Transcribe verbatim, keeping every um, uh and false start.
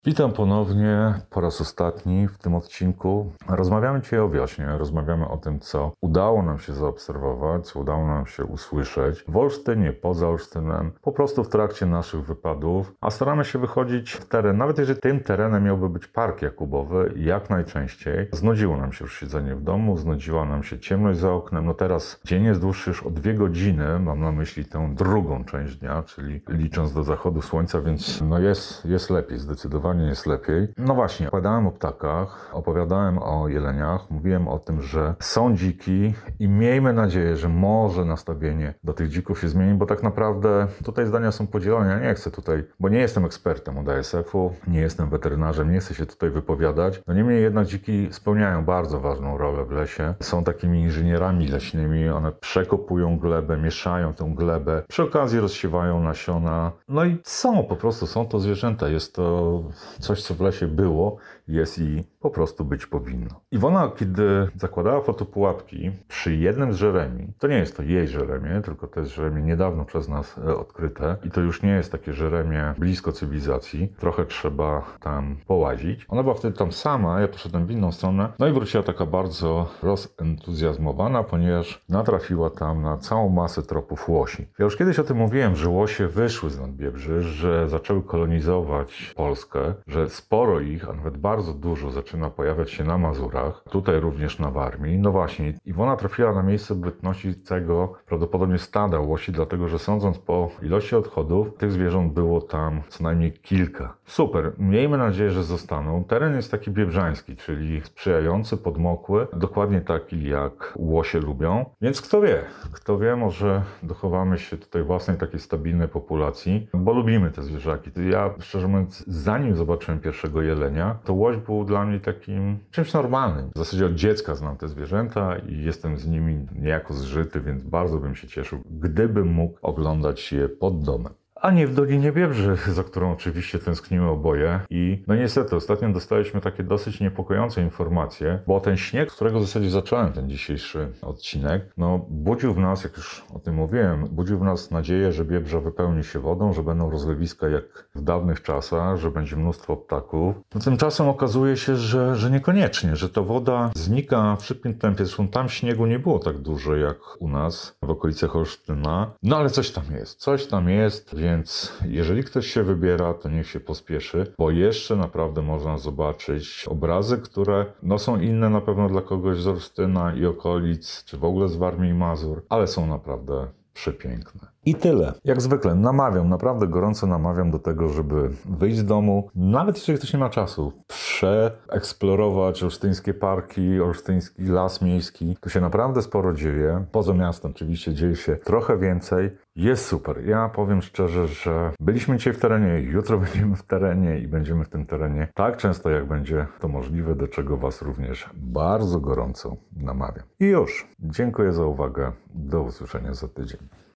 Witam ponownie po raz ostatni w tym odcinku. Rozmawiamy dzisiaj o wiośnie, rozmawiamy o tym, co udało nam się zaobserwować, co udało nam się usłyszeć w Olsztynie, poza Olsztynem, po prostu w trakcie naszych wypadów, a staramy się wychodzić w teren, nawet jeżeli tym terenem miałby być Park Jakubowy, jak najczęściej. Znudziło nam się już siedzenie w domu, znudziła nam się ciemność za oknem, no teraz dzień jest dłuższy już o dwie godziny, mam na myśli tę drugą część dnia, czyli licząc do zachodu słońca, więc no jest, jest lepiej, zdecydowanie jest lepiej. No właśnie, opowiadałem o ptakach, opowiadałem o jeleniach, mówiłem o tym, że są dziki i miejmy nadzieję, że może nastawienie do tych dzików się zmieni, bo tak naprawdę tutaj zdania są podzielone. Ja nie chcę tutaj, bo nie jestem ekspertem od A S F-u, nie jestem weterynarzem, nie chcę się tutaj wypowiadać. No niemniej jednak dziki spełniają bardzo ważną rolę w lesie. Są takimi inżynierami leśnymi, one przekopują glebę, mieszają tę glebę, przy okazji rozsiewają nasiona. No i są, po prostu są to zwierzęta. Jest to coś, co w lesie było, jest i po prostu być powinno. Iwona, kiedy zakładała fotopułapki przy jednym z żeremi, to nie jest to jej żeremie, tylko to jest żeremie niedawno przez nas odkryte i to już nie jest takie żeremie blisko cywilizacji, trochę trzeba tam połazić. Ona była wtedy tam sama, ja poszedłem w inną stronę, no i wróciła taka bardzo rozentuzjazmowana, ponieważ natrafiła tam na całą masę tropów łosi. Ja już kiedyś o tym mówiłem, że łosie wyszły z Nadbiebrzy, że zaczęły kolonizować Polskę, że sporo ich, a nawet bardzo dużo zaczyna pojawiać się na Mazurach, tutaj również na Warmii. No właśnie, Iwona trafiła na miejsce bytności tego prawdopodobnie stada łosi, dlatego że sądząc po ilości odchodów, tych zwierząt było tam co najmniej kilka. Super, miejmy nadzieję, że zostaną. Teren jest taki biebrzański, czyli sprzyjający, podmokły, dokładnie taki jak łosie lubią. Więc kto wie, kto wie, może dochowamy się tutaj własnej takiej stabilnej populacji, bo lubimy te zwierzaki. Ja szczerze mówiąc, zanim zobaczyłem pierwszego jelenia, to łoś był dla mnie takim czymś normalnym. W zasadzie od dziecka znam te zwierzęta i jestem z nimi niejako zżyty, więc bardzo bym się cieszył, gdybym mógł oglądać je pod domem. A nie w Dolinie Biebrzy, za którą oczywiście tęsknimy oboje. I no niestety, ostatnio dostaliśmy takie dosyć niepokojące informacje, bo ten śnieg, z którego w zasadzie zacząłem ten dzisiejszy odcinek, no budził w nas, jak już o tym mówiłem, budził w nas nadzieję, że Biebrza wypełni się wodą, że będą rozlewiska jak w dawnych czasach, że będzie mnóstwo ptaków. No tymczasem okazuje się, że, że niekoniecznie, że ta woda znika w szybkim tempie. Zresztą tam śniegu nie było tak dużo jak u nas w okolicach Olsztyna. No ale coś tam jest, coś tam jest, więc Więc jeżeli ktoś się wybiera, to niech się pospieszy, bo jeszcze naprawdę można zobaczyć obrazy, które no, są inne na pewno dla kogoś z Olsztyna i okolic, czy w ogóle z Warmii i Mazur, ale są naprawdę przepiękne. I tyle. Jak zwykle namawiam, naprawdę gorąco namawiam do tego, żeby wyjść z domu, nawet jeżeli ktoś nie ma czasu, przeeksplorować olsztyńskie parki, olsztyński las miejski. Tu się naprawdę sporo dzieje. Poza miastem oczywiście dzieje się trochę więcej. Jest super. Ja powiem szczerze, że byliśmy dzisiaj w terenie, jutro będziemy w terenie i będziemy w tym terenie tak często, jak będzie to możliwe, do czego Was również bardzo gorąco namawiam. I już. Dziękuję za uwagę. Do usłyszenia za tydzień.